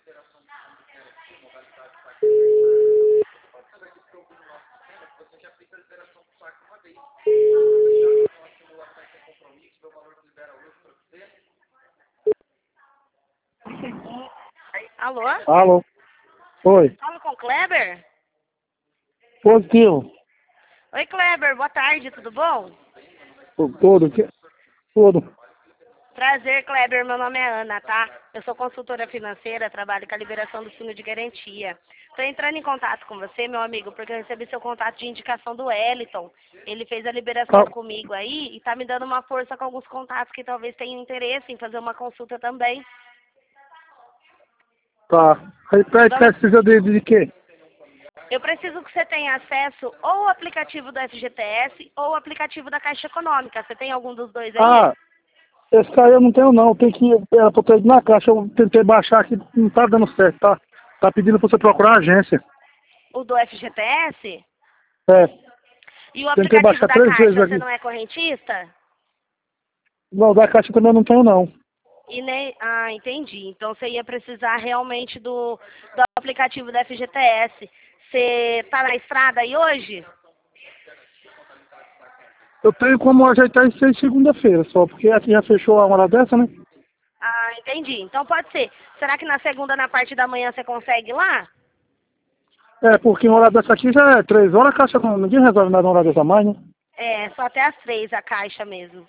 Alô? Alô? Oi. Falo com o Kleber? Positivo. Oi, Kleber, boa tarde, tudo bom? Todo. Todo. Prazer, Kleber, meu nome é Ana, tá? Eu sou consultora financeira, trabalho com a liberação do fundo de garantia. Estou entrando em contato com você, meu amigo, porque eu recebi seu contato de indicação do Wellington. Ele fez a liberação Tá. comigo aí e tá me dando uma força com alguns contatos que talvez tenham interesse em fazer uma consulta também. Tá. Repete, Vamos... precisa de quê? Eu preciso que você tenha acesso ou ao aplicativo do FGTS ou ao aplicativo da Caixa Econômica. Você tem algum dos dois aí? Ah, esse aí eu não tenho não. Tem que ir. Era pra eu ter ido na caixa. Eu tentei baixar aqui, não tá dando certo, tá? Tá pedindo pra você procurar a agência. O do FGTS? É. E o Tentei aplicativo baixar da 3 vezes Caixa, você aqui. não é correntista? Não, da caixa também eu não tenho não. E nem... Ah, entendi. Então você ia precisar realmente do aplicativo da FGTS. Você tá na estrada aí hoje? Eu tenho como ajeitar isso aí segunda-feira só, porque aqui já fechou a hora dessa, né? Ah, entendi. Então pode ser. Será que na segunda, na parte da manhã, você consegue ir lá? É, porque uma hora dessa aqui já é 3 horas, a caixa não, ninguém resolve nada uma hora dessa mais, né? É, só até às 3 a Caixa mesmo.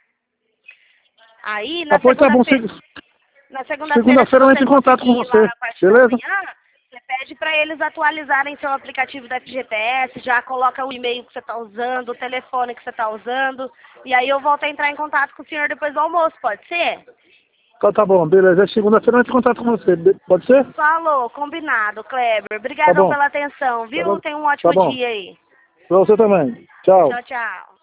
Aí, Ah, pois tá bom, na segunda-feira, se segunda-feira eu você entro em contato com conseguir ir lá você, na parte da beleza? manhã, você pede para eles atualizarem seu aplicativo da FGTS, já coloca o e-mail que você está usando, o telefone que você está usando, e aí eu volto a entrar em contato com o senhor depois do almoço, pode ser? Então tá bom, beleza. Segunda-feira eu entro em contato com você, pode ser? Falou, combinado, Kleber. Tá Obrigadão bom, pela atenção, tá viu? bom, Tenha um tá ótimo bom. dia aí. Pra você também. Tchau. Tchau, tchau.